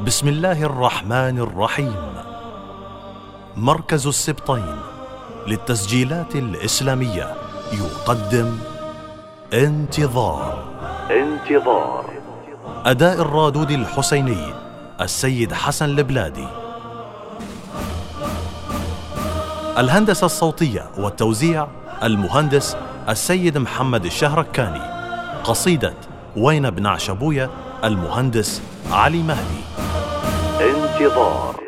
بسم الله الرحمن الرحيم. مركز السبطين للتسجيلات الإسلامية يقدم انتظار أداء الرادود الحسيني السيد حسن البلادي. الهندسة الصوتية والتوزيع المهندس السيد محمد الشهركاني. قصيدة وين بنعش أبويا المهندس علي مهدي. انتظار.